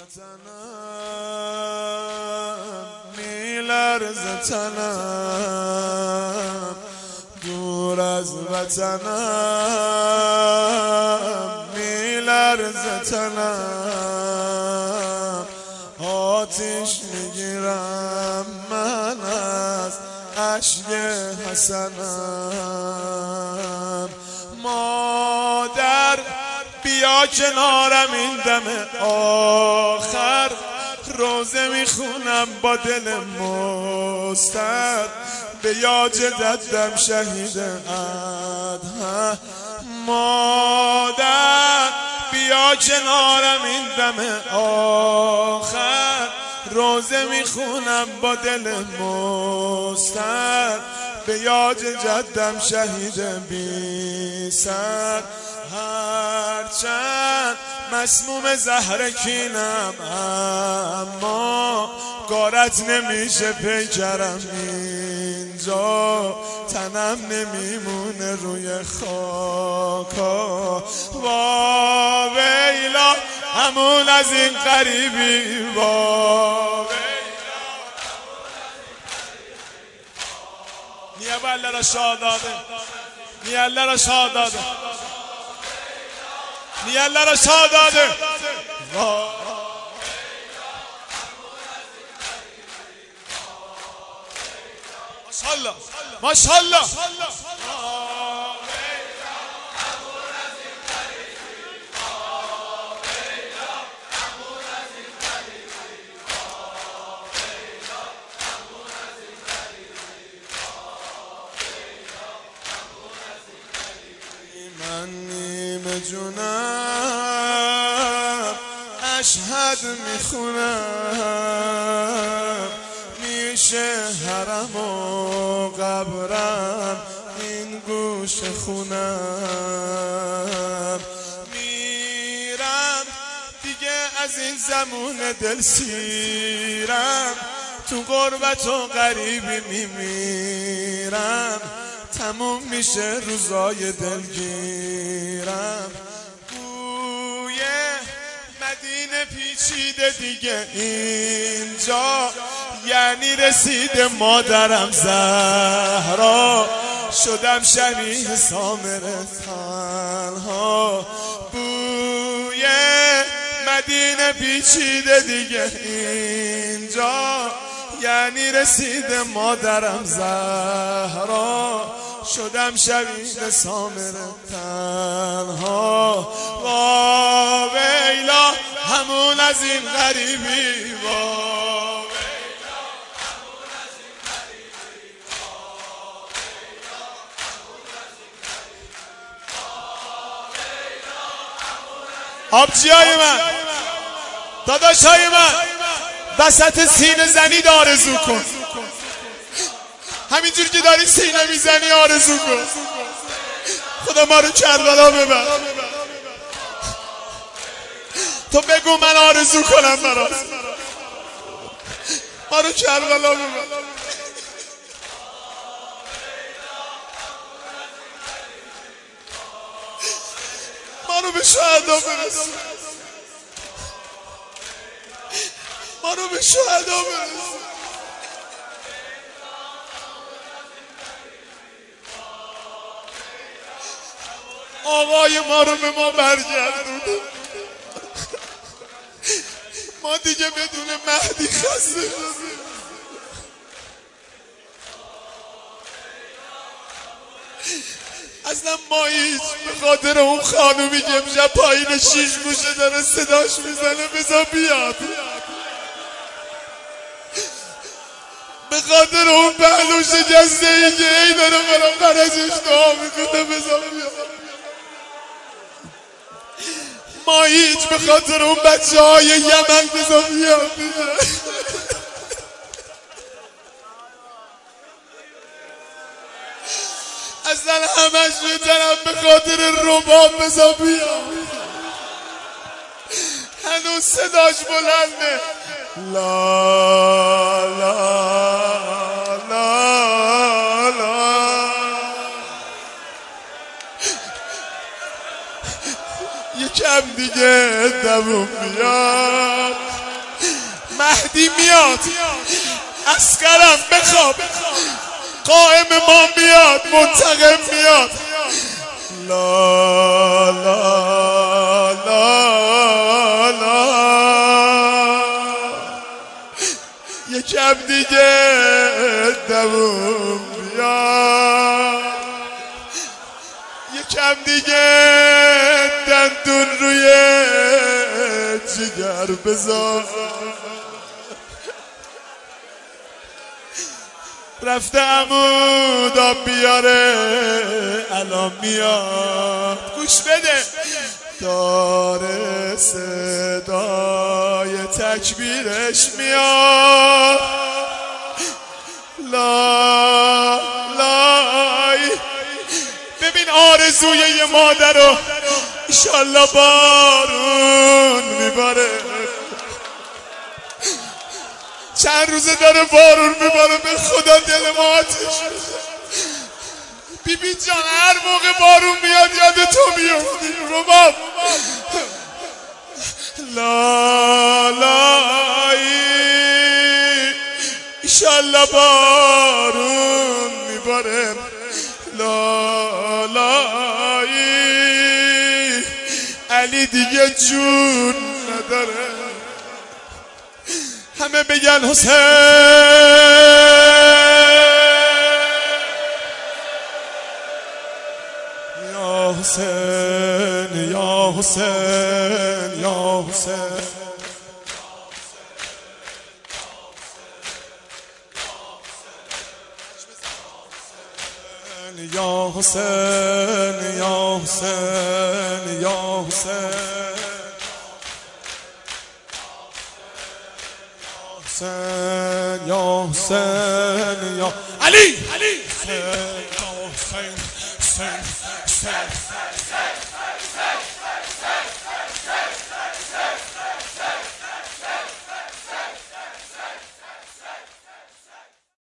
وطنم میلرزه تنم، دور از وطنم میلرزه تنم، آتیش میگیرم من از اشک حسنم. مادر بیا کنارم این دم آخر، روزه میخونم با دل مستر، به یاد جدم شهید ادهم. مادر بیا کنارم این دم آخر، روزه میخونم با دل مستر، به یاد جدم شهید بی سر. هرچند مسموم زهر کینم اما گارت نمیشه پیکرم اینجا، تنم نمیمونه روی خاکا. وا ویلا همون از این غریبی، وا niye bellere şadadı, niyellere şadadı, niyellere şadadı. Maşallah, maşallah. من نیمه جونم اشهد میخونم، میشه حرم و قبرم این گوش خونم. میرم دیگه از این زمون دل سیرم، تو غربت و غریبی میمیرم، تموم میشه روزای دلگیرم. بوی مدینه پیچیده دیگه اینجا، یعنی رسید مادرم زهرا، شدم شبیه سامر تنها. بوی مدینه پیچیده دیگه اینجا، یعنی رسید مادرم زهرا، شدم شبیه سامر تنها. وا ویلا همون از این غریبی، وا ویلا همون از این غریبی، وا ویلا همون از این غریبی، وا ویلا همون از این. آبجیای من، داداشای من، وسط سینه زنی آرزو کن، همینجور که داری سینه میزنی آرزو کن. خدا ما رو کربلا ببر، تو بگو من آرزو کنم برات، ما رو کربلا ببر. ما رو به شهدا برسون، ما رو به شهدا برسون. آقای ما رو به ما برگردونه، ما دیگه بدون مهدی خسته شدیم. اصلا ما هیچ به خاطر اون خانومی که امشب پایین 6 گوشه داره صداش میزنه بذار بیاد، به خاطر اون پهلوش جسته ای که ای داره برام قرجش دعا میکنه بذار بیاد. ما هیچ به خاطر اون بچه های یمن بذار بیاد. اصلا همش میتونم به خاطر رباب بذار بیاد، هنوز صداش بلنده. لا لا لا لا یکم دیگه دووم بیاد. مهدی میاد، عسکرم بخواب، قائم ما میاد، منتقم میاد. لا لا لا لا یکم دیگه دووم بیاد، یکم دیگه دندون روی جگر بذار. رفته عمود آب بیاره الان میاد، گوش بده داره صدای تکبیرش میاد. لا لای ببین آرزوی یه مادر رو ایشالله بارون میباره. چند روزه داره بارون میباره، به خدا دل ما آتش. بیبی جان هر موقع بارون میاد یاد تو میفتی رباب. لا لایی ایشالله بارون میباره. لا لایی علی دیگه جون نداره. همه بگن حسین یا حسین یا حسین یا حسین. یا حسین یا حسین یا حسین حسین یا حسین یا علی حسین یا حسین حسین حسین